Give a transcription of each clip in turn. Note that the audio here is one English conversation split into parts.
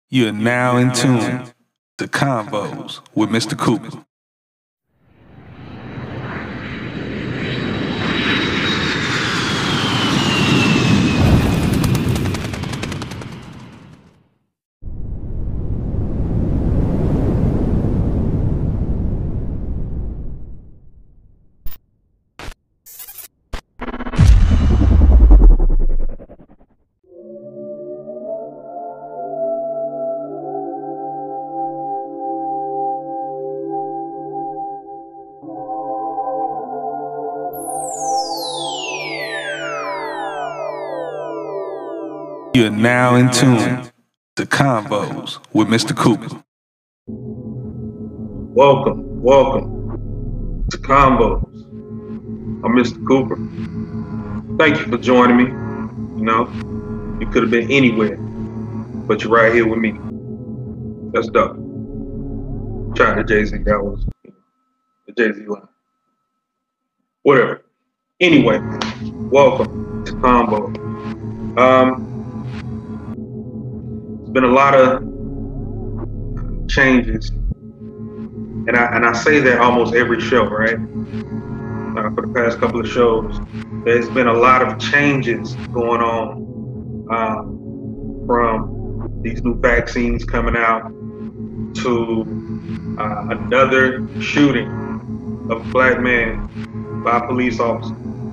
You are now in tune to Convos with Mr. Cooper. You are now in tune to Convos with Mr. Cooper. Welcome to Convos. I'm Mr. Cooper. Thank you for joining me. You know, you could have been anywhere, but you're right here with me. That's dope. Shout out to Jay-Z, that was the Jay-Z line. Whatever. Anyway, welcome to Convos. There's been a lot of changes, and I say that almost every show, right? For the past couple of shows, there's been a lot of changes going on from these new vaccines coming out to another shooting of a black man by a police officer.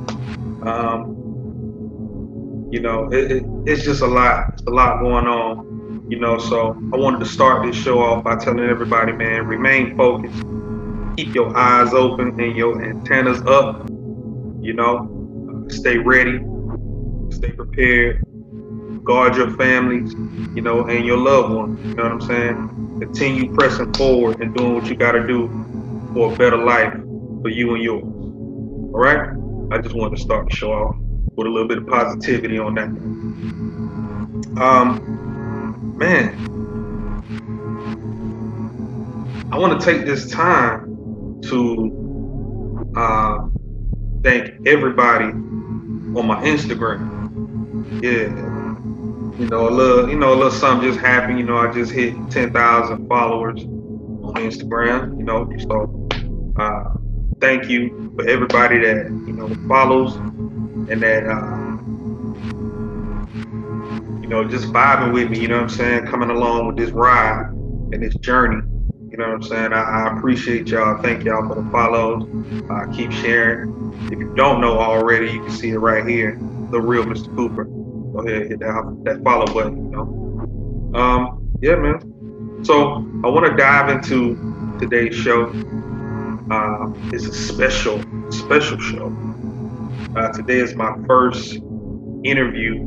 It's just a lot. It's a lot going on. So I wanted to start this show off by telling everybody, man, remain focused. Keep your eyes open and your antennas up. Stay ready. Stay prepared. Guard your families, and your loved ones. You know what I'm saying? Continue pressing forward and doing what you got to do for a better life for you and yours. All right? I just wanted to start the show off with a little bit of positivity on that. Man, I want to take this time to thank everybody on my Instagram. Yeah, a little something just happened. I just hit 10,000 followers on Instagram. So thank you for everybody that follows and that just vibing with me, coming along with this ride and this journey, I appreciate y'all. Thank y'all for the follows. Keep sharing. If you don't know already, you can see it right here, The Real Mr. Cooper. Go ahead, hit that follow button, Yeah, man. So I want to dive into today's show. It's a special show. Today is my first interview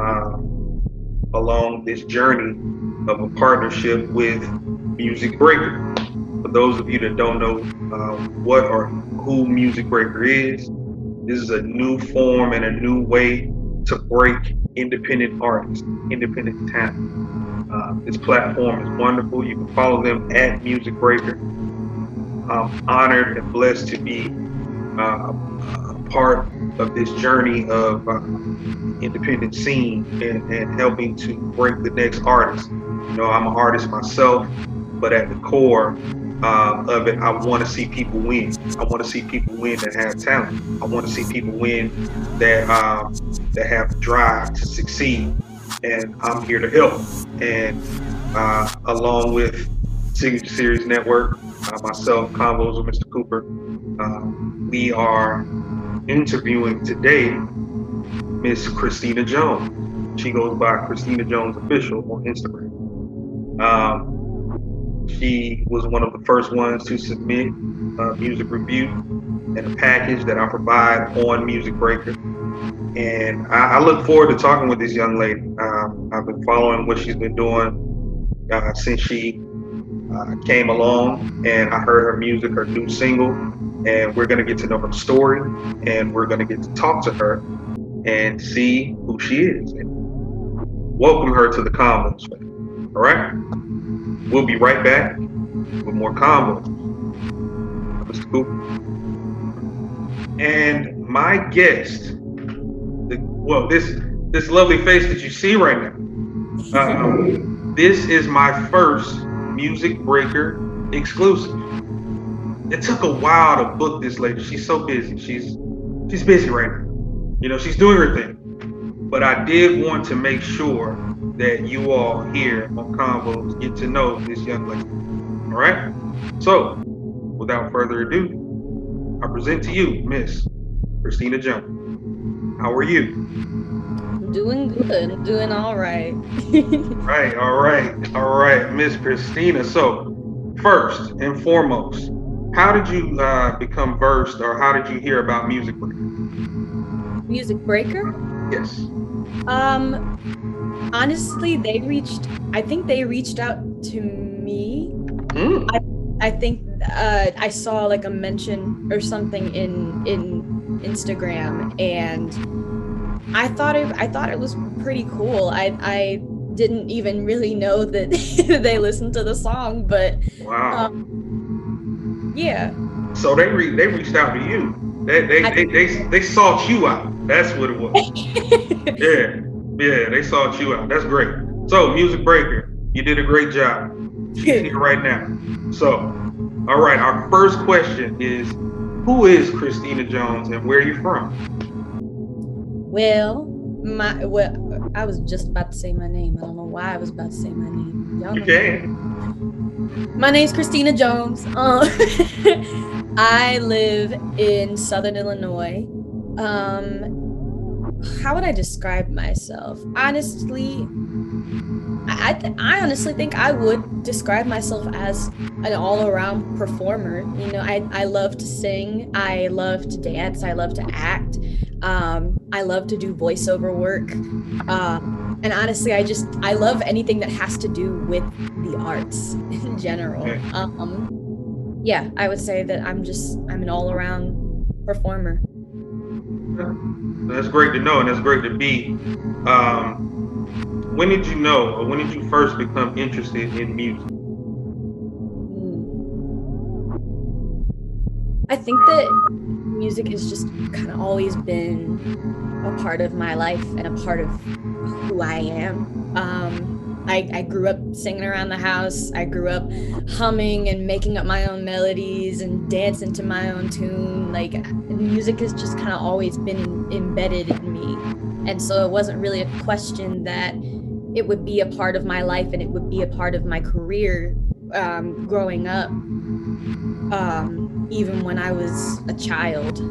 along this journey of a partnership with Music Breaker. For those of you that don't know what or who Music Breaker is, this is a new form and a new way to break independent artists, independent talent. This platform is wonderful. You can follow them at Music Breaker. I'm honored and blessed to be a part of this journey of independent scene and helping to break the next artist. I'm an artist myself, but at the core of it, I want to see people win. I want to see people win that have talent. I want to see people win that have the drive to succeed. And I'm here to help. And along with Signature Series Network, myself, Convos with Mr. Cooper, we are interviewing today Miss Christina Jones. She goes by Christina Jones Official on Instagram. She was one of the first ones to submit a music review and a package that I provide on Music Breaker. And I look forward to talking with this young lady. I've been following what she's been doing since she came along, and I heard her music, her new single, and we're going to get to know her story, and we're going to get to talk to her and see who she is and welcome her to the Convos. All right? We'll be right back with more Convos. Mr. Cooper. And my guest, this lovely face that you see right now, This is my first Music Breaker exclusive. It took a while to book this lady. She's so busy. She's busy right now. You know, she's doing her thing. But I did want to make sure that you all here on Convos get to know this young lady. All right? So, without further ado, I present to you Miss Christina Jones. How are you? I'm doing good. I'm doing all right. All right, Miss Christina. So, first and foremost, how did you become versed, or how did you hear about Music Breaker? Music Breaker? Yes. Honestly, I think they reached out to me. I think I saw like a mention or something in Instagram, and I thought it was pretty cool. I didn't even really know that they listened to the song, but wow. Yeah. So they reached out to you. They sought you out. That's what it was. Yeah, they sought you out. That's great. So Music Breaker, you did a great job. She's here right now. So, all right, our first question is, who is Christina Jones and where are you from? Well, I was just about to say my name. I don't know why I was about to say my name. You can. My name's Christina Jones. I live in Southern Illinois. How would I describe myself? Honestly, I honestly think I would describe myself as an all-around performer. You know, I love to sing, I love to dance, I love to act, I love to do voiceover work, and honestly, I love anything that has to do with the arts in general. Yeah, I would say that I'm an all-around performer. That's great to know, and that's great to be. When did you know, or when did you first become interested in music? I think that music has just kind of always been a part of my life and a part of who I am. I grew up singing around the house. I grew up humming and making up my own melodies and dancing to my own tune. Like, music has just kind of always been embedded in me. And so it wasn't really a question that it would be a part of my life and it would be a part of my career growing up, even when I was a child.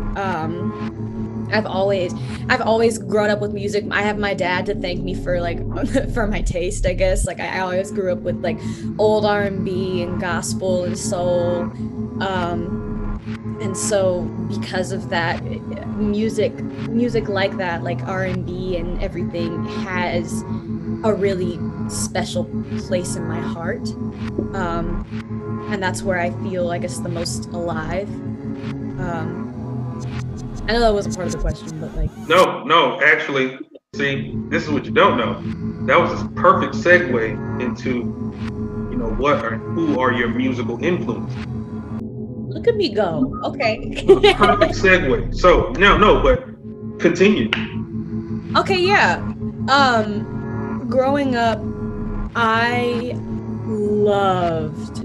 I've always grown up with music. I have my dad to thank me for for my taste, I guess. Like I always grew up with like old R&B and gospel and soul. And so because of that, music like that, like R&B and everything, has a really special place in my heart. And that's where I feel, I guess, the most alive. I know that wasn't part of the question, but like... No, actually, see, this is what you don't know. That was a perfect segue into, you know, who are your musical influences. Look at me go. Okay. Perfect segue. So, no, but continue. Okay, yeah. Growing up, I loved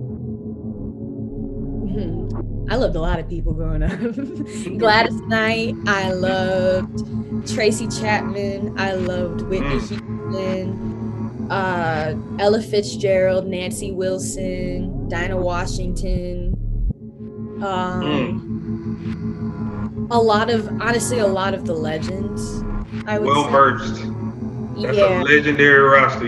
a lot of people growing up. Gladys Knight, I loved Tracy Chapman, I loved Whitney Houston, Ella Fitzgerald, Nancy Wilson, Dinah Washington. A lot of the legends, I would say. Versed. That's a legendary roster.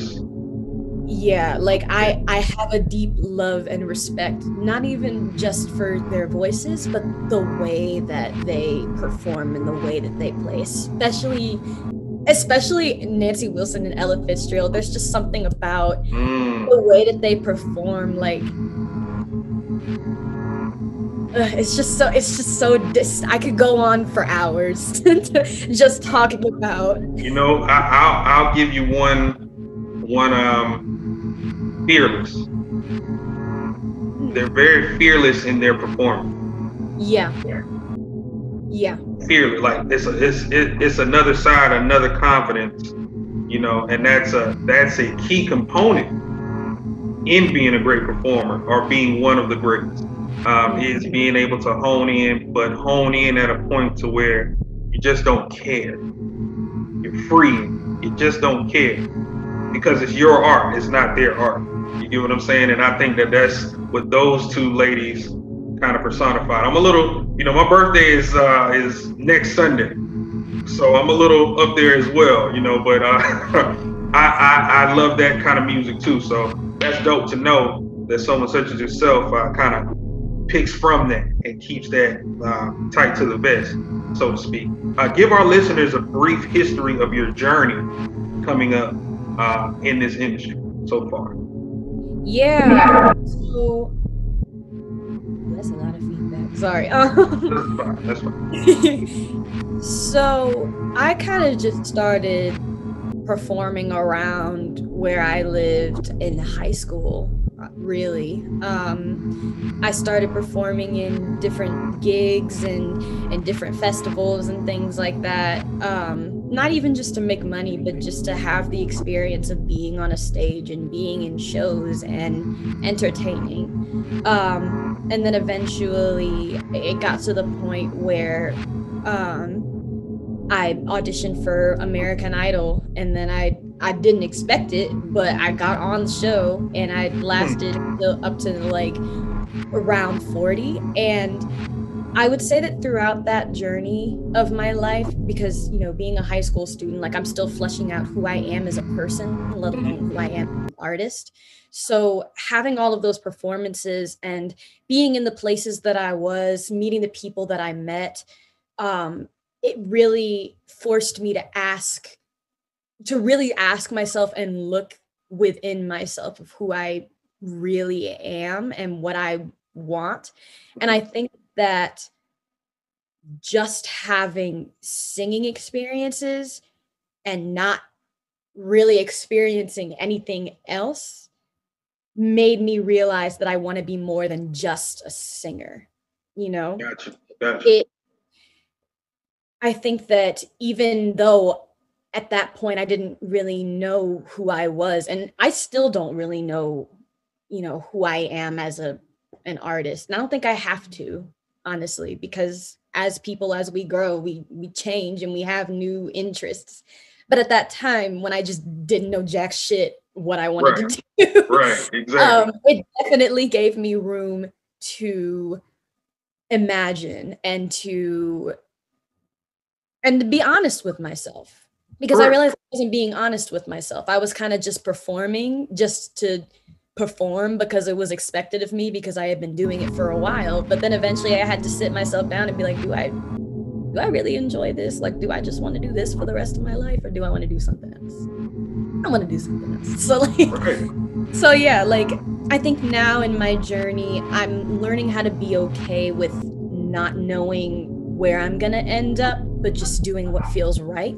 Like I have a deep love and respect, not even just for their voices, but the way that they perform and the way that they play, especially Nancy Wilson and Ella Fitzgerald. There's just something about the way that they perform, like it's just so I could go on for hours just talking about. You know, I'll give you one fearless. They're very fearless in their performance. Yeah. Fearless, like it's another side, another confidence. you know, and that's a key component in being a great performer or being one of the greats. Is being able to hone in at a point to where you just don't care. You're free. You just don't care because it's your art. It's not their art. You get what I'm saying? And I think that that's what those two ladies kind of personified. I'm a little, you know, my birthday is next Sunday, so I'm a little up there as well, you know. But I love that kind of music too. So that's dope to know that someone such as yourself kind of picks from that and keeps that tight to the vest, so to speak. Give our listeners a brief history of your journey coming up in this industry so far. Yeah. So that's a lot of feedback. Sorry. That's fine. So I kind of just started performing around where I lived in high school. Really, I started performing in different gigs and different festivals and things like that. Not even just to make money, but just to have the experience of being on a stage and being in shows and entertaining. And then eventually it got to the point where I auditioned for American Idol, and then I didn't expect it, but I got on the show and I lasted up to like around 40. And I would say that throughout that journey of my life, because, you know, being a high school student, like I'm still fleshing out who I am as a person, let alone who I am as an artist. So having all of those performances and being in the places that I was, meeting the people that I met, it really forced me to really ask myself and look within myself of who I really am and what I want. And I think that just having singing experiences and not really experiencing anything else made me realize that I want to be more than just a singer, you know? Gotcha. I think that even though at that point I didn't really know who I was, and I still don't really know, you know, who I am as an artist. And I don't think I have to, honestly, because as we grow, we change and we have new interests. But at that time, when I just didn't know jack shit what I wanted to do, right, exactly. It definitely gave me room to imagine and to be honest with myself. Because I realized I wasn't being honest with myself. I was kind of just performing just to perform because it was expected of me because I had been doing it for a while. But then eventually I had to sit myself down and be like, do I really enjoy this? Like, do I just want to do this for the rest of my life, or do I want to do something else? I want to do something else. So like, so yeah, like I think now in my journey, I'm learning how to be okay with not knowing where I'm gonna end up, but just doing what feels right.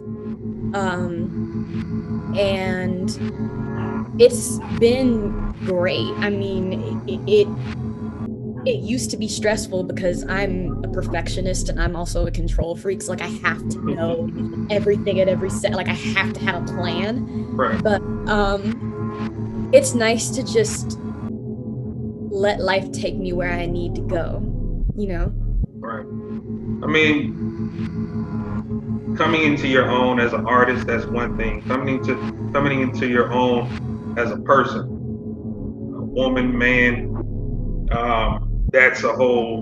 And it's been great. I mean, it used to be stressful because I'm a perfectionist and I'm also a control freak. So like I have to know everything at every set. Like I have to have a plan. Right. But it's nice to just let life take me where I need to go, you know? Right. I mean, coming into your own as an artist, that's one thing. Coming into your own as a person, a woman, man, that's a whole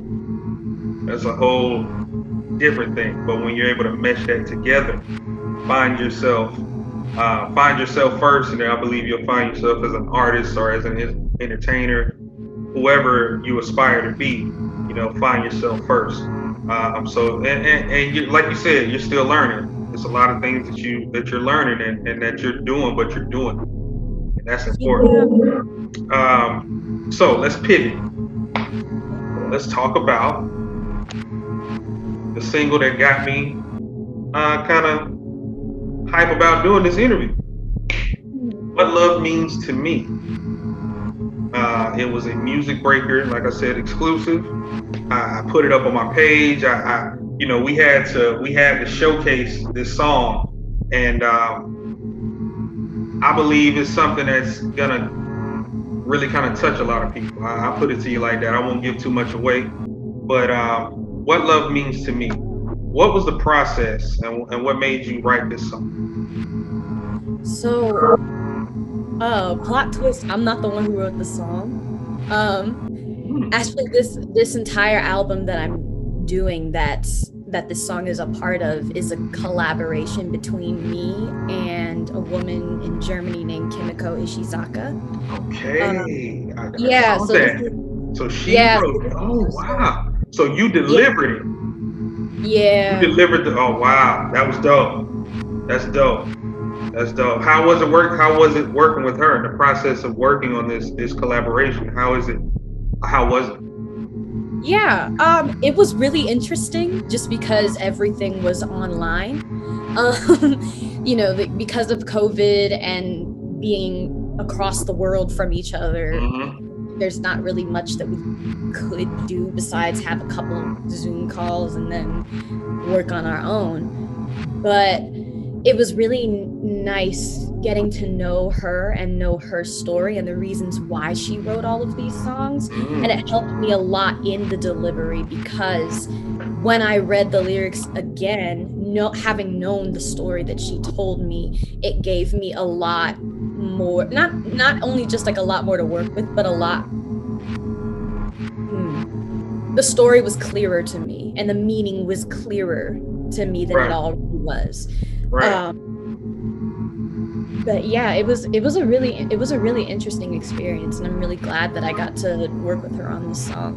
different thing. But when you're able to mesh that together, find yourself first, and then I believe you'll find yourself as an artist or as an entertainer, whoever you aspire to be. You know, find yourself first. So you, like you said, you're still learning. There's a lot of things that you're learning and that you're doing, but you're doing, and that's important. So let's pivot. Let's talk about the single that got me kind of hype about doing this interview. What Love Means to Me. It was a Music Breaker, like I said, exclusive. I put it up on my page. You know, we had to showcase this song, and I believe it's something that's gonna really kind of touch a lot of people. I'll put it to you like that. I won't give too much away. But What Love Means to Me, what was the process and what made you write this song? So, plot twist, I'm not the one who wrote the song. Actually, this entire album that I'm doing that this song is a part of is a collaboration between me and a woman in Germany named Kimiko Ishizaka. Okay. Yeah. So she wrote. Oh wow. So you delivered it. Yeah. You delivered oh wow. That was dope. That's dope. That's dope. How was it working with her in the process of working on this collaboration? How was it? Yeah, it was really interesting just because everything was online. You know, because of COVID and being across the world from each other, there's not really much that we could do besides have a couple of Zoom calls and then work on our own. But it was really nice getting to know her and know her story and the reasons why she wrote all of these songs. And it helped me a lot in the delivery because when I read the lyrics again, having known the story that she told me, it gave me a lot more, not only just like a lot more to work with, but a lot. The story was clearer to me and the meaning was clearer to me than it already was. Right. But yeah, it was a really interesting experience, and I'm really glad that I got to work with her on this song.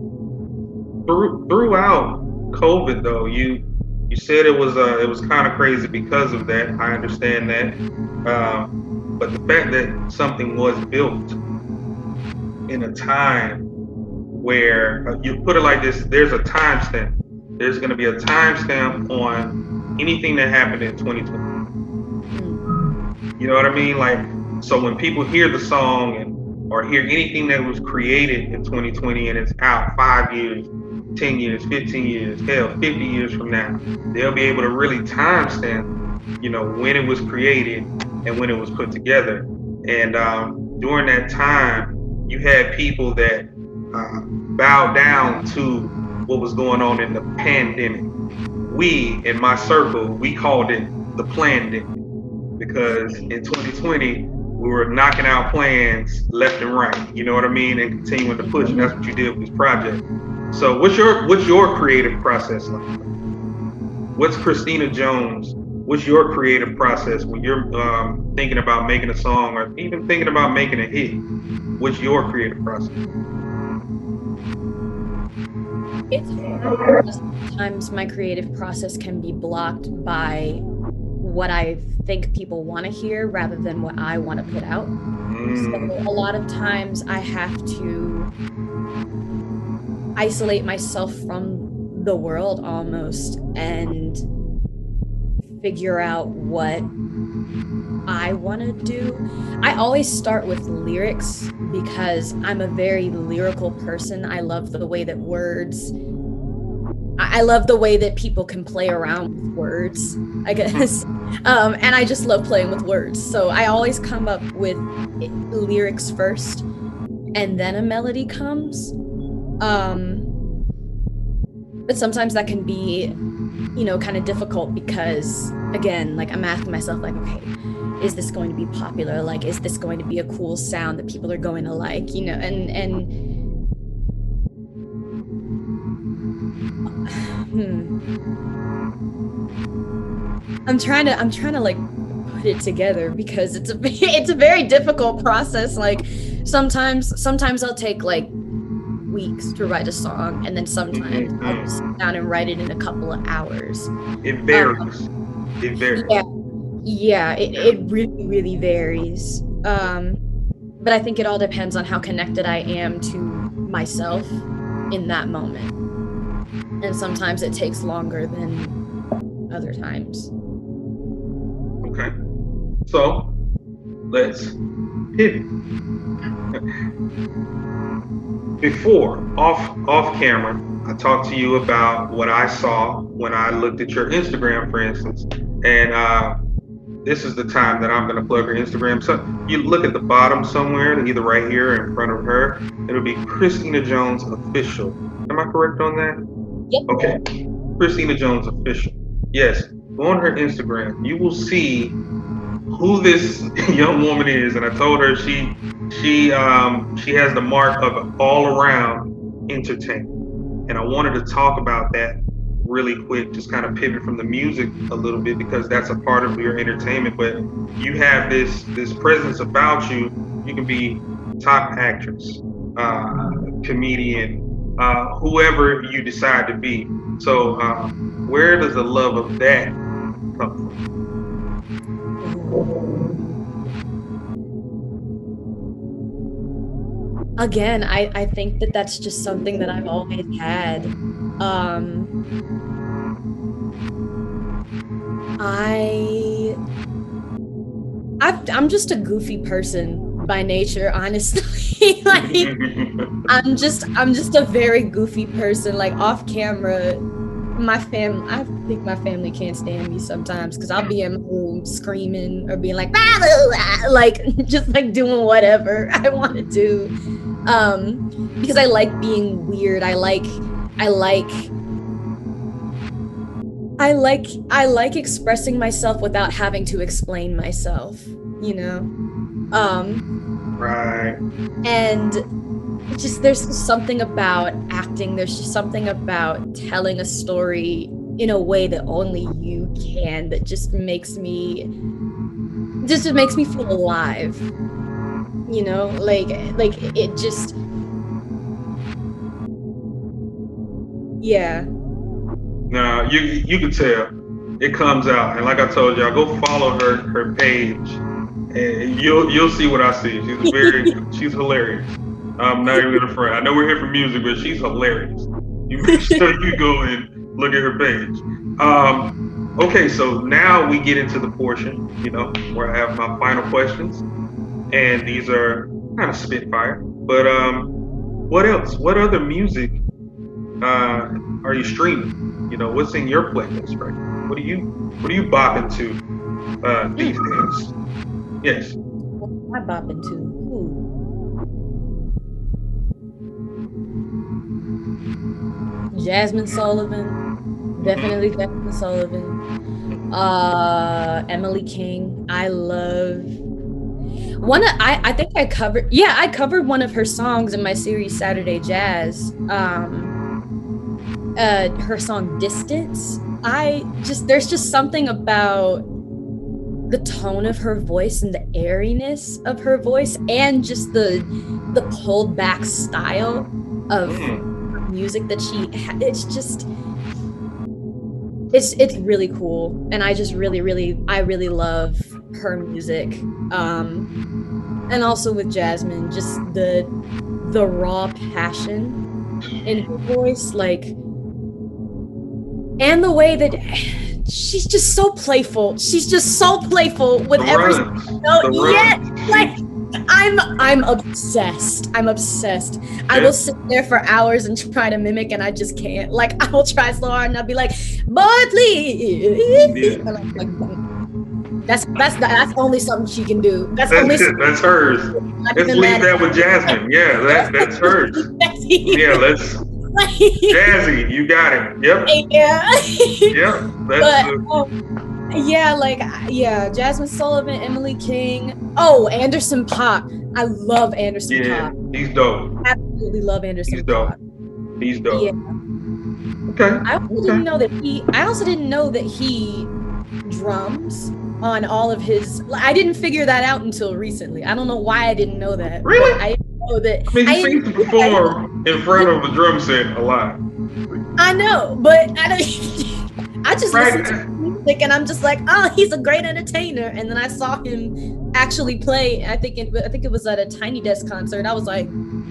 Throughout COVID, though, you said it was kind of crazy because of that. I understand that, but the fact that something was built in a time where you put it like this, there's a timestamp. There's going to be a timestamp on anything that happened in 2020. You know what I mean? Like, so when people hear the song or hear anything that was created in 2020 and it's out 5 years, 10 years, 15 years, hell, 50 years from now, they'll be able to really timestamp, you know, when it was created and when it was put together. And during that time, you had people that bowed down to what was going on in the pandemic. We, in my circle, we called it the plandemic because in 2020, we were knocking out plans left and right, you know what I mean, and continuing to push, and that's what you did with this project. So what's your creative process like? What's Christina Jones, what's your creative process when you're thinking about making a song or even thinking about making a hit? What's your creative process? It's hard. Sometimes my creative process can be blocked by what I think people want to hear rather than what I want to put out. So a lot of times I have to isolate myself from the world almost and figure out what I want to do. I always start with lyrics because I'm a very lyrical person. I love the way that I love the way that people can play around with words, I guess. And I just love playing with words. So I always come up with lyrics first and then a melody comes. But sometimes that can be, you know, kind of difficult because, again, like I'm asking myself, like, okay, is this going to be popular? Like, is this going to be a cool sound that people are going to like, you know, and I'm trying to like put it together because it's a very difficult process. Like sometimes I'll take like weeks to write a song, and then sometimes I'll just sit down and write it in a couple of hours. It varies. Yeah, it really, really varies. But I think it all depends on how connected I am to myself in that moment. And sometimes it takes longer than other times. Okay. So let's pivot. Before, off camera, I talked to you about what I saw when I looked at your Instagram, for instance. And this is the time that I'm going to plug her Instagram. So you look at the bottom somewhere, either right here or in front of her. It'll be Christina Jones Official. Am I correct on that? Yep. Okay. Christina Jones Official. Yes. Go on her Instagram. You will see who this young woman is. And I told her she has the mark of all around entertainment. And I wanted to talk about that really quick, just kind of pivot from the music a little bit, because that's a part of your entertainment. But you have this presence about you. You can be top actress, comedian, whoever you decide to be. So where does the love of that come from? Again, I think that that's just something that I've always had. I'm just a goofy person by nature, honestly. Like I'm just a very goofy person. Like off camera, I think my family can't stand me sometimes because I'll be in my room screaming or being like, blah, blah, blah, like just like doing whatever I want to do. Because I like being weird. I like expressing myself without having to explain myself, you know? Right. And there's just something about acting. There's just something about telling a story in a way that only you can, that just makes me feel alive. You know, like it just, yeah. No, you can tell it comes out, and like I told y'all, go follow her page, and you'll see what I see. She's hilarious. I'm not even gonna front. I know we're here for music, but she's hilarious. You make sure you go and look at her page. Okay, so now we get into the portion, you know, where I have my final questions, and these are kind of spitfire. But what else? What other music are you streaming? You know, what's in your playlist right now? What are you bopping to these days? Yes. I bopping to. Jasmine Sullivan, definitely Jasmine Sullivan. Emily King, I love. I think I covered one of her songs in my series Saturday Jazz. Her song Distance. There's just something about the tone of her voice and the airiness of her voice, and just the pulled back style of music that it's really cool, and I really love her music. And also with Jasmine, just the raw passion in her voice, like, and the way that she's just so playful. She's just so playful with everything. Yeah, like I'm obsessed. I will sit there for hours and try to mimic, and I just can't. Like, I will try so hard, and I'll be like, "Boy, please." Yeah. And I'm like, that's only something she can do. That's hers. Let's leave that with Jasmine. Yeah, that's hers. Yeah, let's. Jazzy, you got it. Yep. Yeah. Jasmine Sullivan, Emily King. Oh, Anderson .Paak. I love Anderson .Paak. He's dope. Absolutely love Anderson .Paak. He's dope. Yeah. Okay. I also didn't know that he drums on all of his. I didn't figure that out until recently. I don't know why I didn't know that. Really? I didn't know that. I mean, he seems to perform in front of a drum set a lot. I know, but I just listen to music, and I'm just like, oh, he's a great entertainer. And then I saw him actually play. I think it was at a Tiny Desk concert. I was like,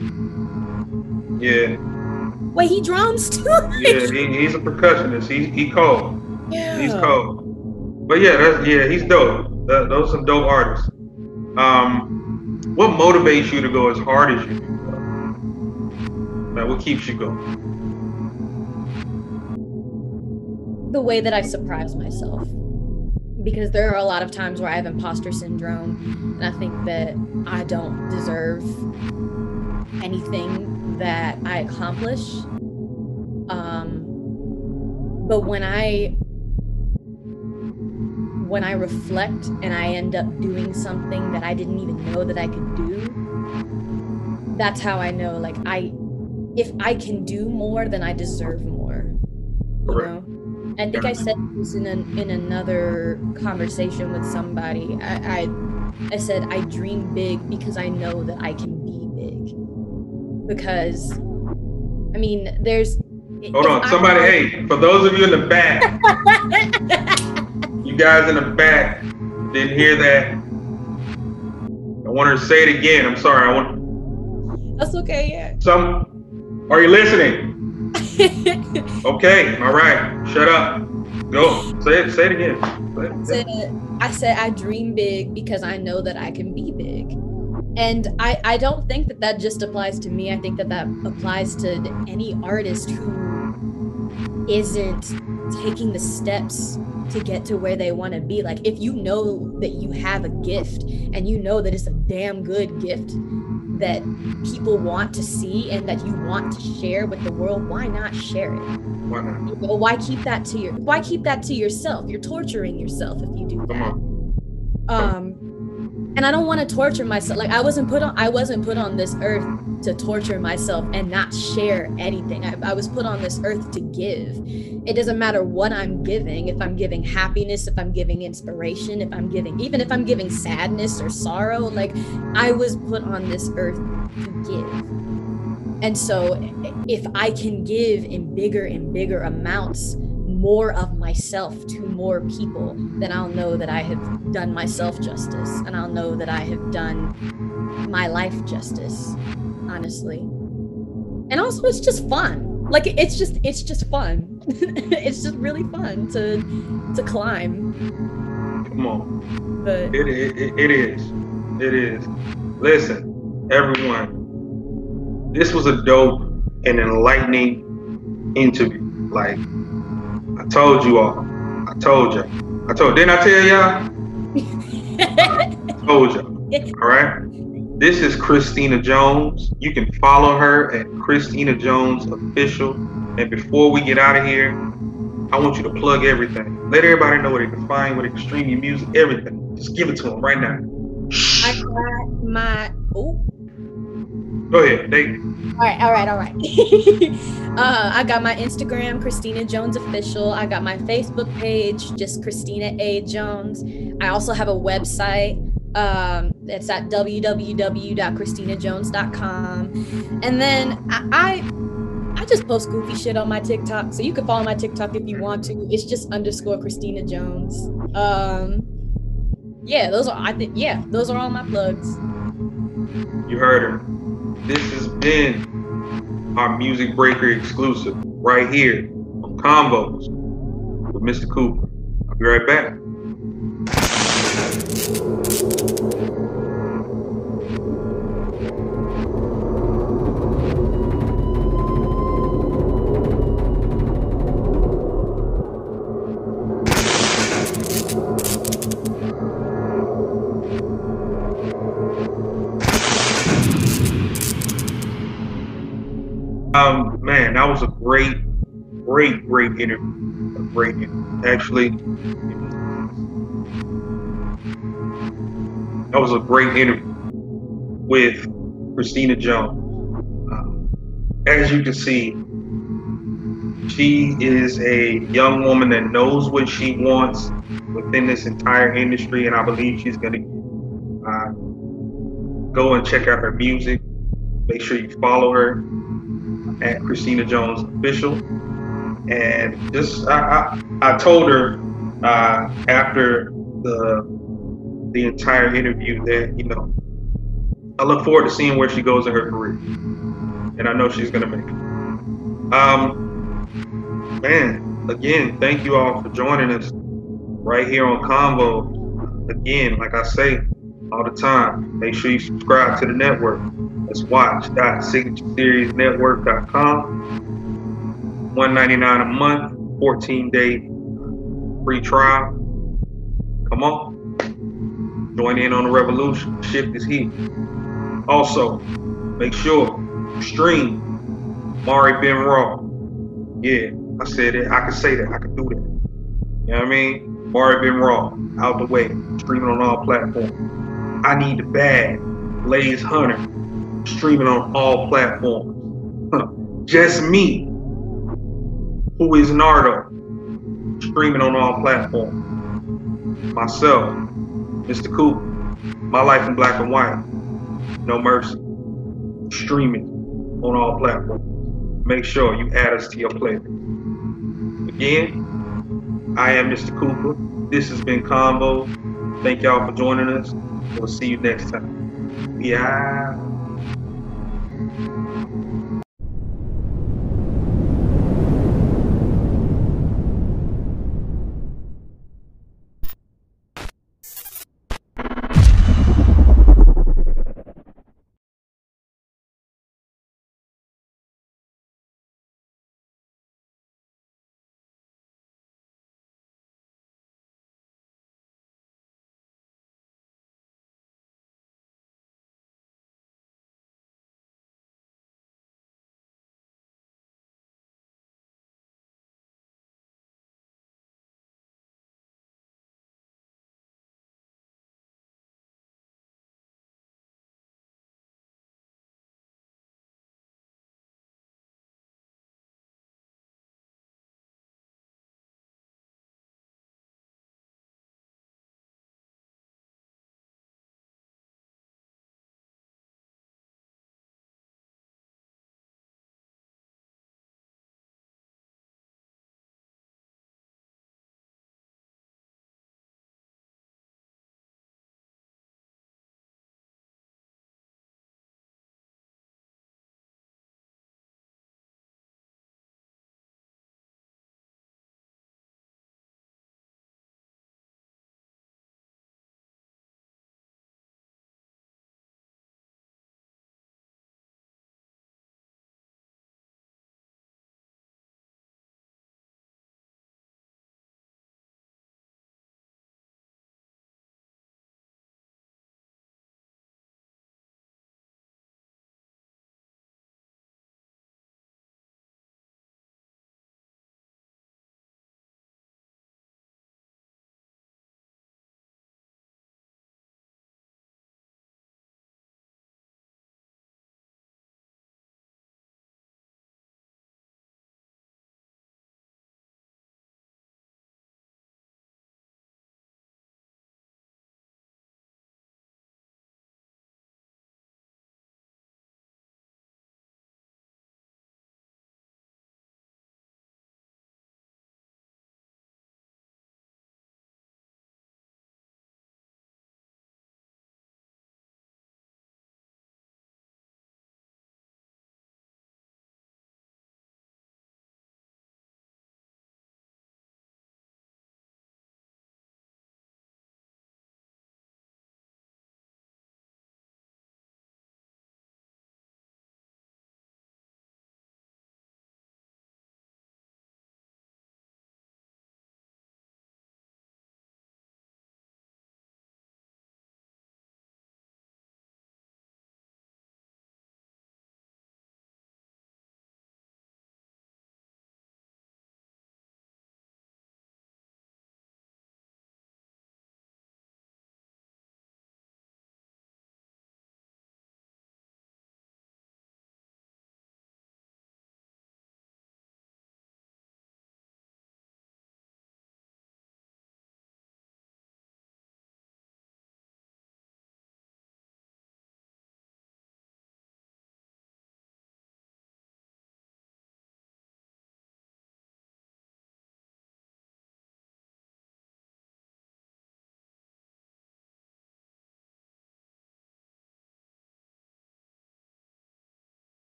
yeah. Wait, he drums too? Yeah, he's a percussionist. He cold. Yeah. He's cold. But he's dope. Those are some dope artists. What motivates you to go as hard as you do? Like, what keeps you going? The way that I surprise myself. because there are a lot of times where I have imposter syndrome, and I think that I don't deserve anything that I accomplish. But when I reflect and I end up doing something that I didn't even know that I could do, that's how I know, like, if I can do more, then I deserve more. You know? I think I said this in another conversation with somebody. I said I dream big because I know that I can be big. Because, I mean, there's... Hold on, somebody, hey, for those of you in the back, you guys in the back didn't hear that. I want her to say it again. I'm sorry. That's okay, yeah. Are you listening? Okay, all right. Shut up. Go. Say it again. I said I dream big because I know that I can be big. And I don't think that just applies to me. I think that applies to any artist who isn't taking the steps to get to where they want to be. Like, if you know that you have a gift and you know that it's a damn good gift that people want to see and that you want to share with the world, why not share it? Why not? You know, why keep that to yourself? You're torturing yourself if you do that. And I don't want to torture myself. Like, I wasn't put on this earth to torture myself and not share anything. I was put on this earth to give. It doesn't matter what I'm giving. If I'm giving happiness, if I'm giving inspiration, even if I'm giving sadness or sorrow, like, I was put on this earth to give. And so if I can give in bigger and bigger amounts, more of myself to more people, then I'll know that I have done myself justice, and I'll know that I have done my life justice, honestly. And also, it's just fun. Like, it's just fun. It's just really fun to climb. Come on. But It is. Listen, everyone, this was a dope and enlightening interview. Like, I told you all. Didn't I tell y'all? I told y'all. All right. This is Christina Jones. You can follow her at Christina Jones Official. And before we get out of here, I want you to plug everything. Let everybody know where they can find, where they can stream your music, everything. Just give it to them right now. I got my... Oh. Go ahead, Dave. All right. I got my Instagram, Christina Jones Official. I got my Facebook page, just Christina A. Jones. I also have a website. It's at www.christinajones.com. And then I just post goofy shit on my TikTok, so you can follow my TikTok if you want to. It's just _Christina Jones. Those are all my plugs. You heard her. This has been our Music Breaker exclusive right here on Convos with Mr. Cooper. I'll be right back. Man, that was a great interview. Actually, that was a great interview with Christina Jones. As you can see, she is a young woman that knows what she wants within this entire industry, and I believe she's going to go and check out her music. Make sure you follow her at Christina Jones Official. And just I told her after the entire interview that, you know, I look forward to seeing where she goes in her career, and I know she's gonna make it. Man, again, thank you all for joining us right here on Convo. Again, like I say all the time, make sure you subscribe to the network. Let's watch.signatureseriesnetwork.com. $1.99 a month, 14-day free trial. Come on, join in on the revolution. Shift is here. Also, make sure you stream Mari Ben Raw. Yeah, I said it. I can say that. I can do that. You know what I mean? Mari Ben Raw, out the way, streaming on all platforms. I Need the Bag, Blaze Hunter, streaming on all platforms. Just Me, Who is Nardo, streaming on all platforms. Myself, Mr. Cooper, My Life in Black and White, No Mercy, streaming on all platforms. Make sure you add us to your playlist. Again, I am Mr. Cooper. This has been Convo. Thank y'all for joining us. We'll see you next time. Yeah.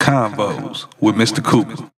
Convos with Mr. Cougar.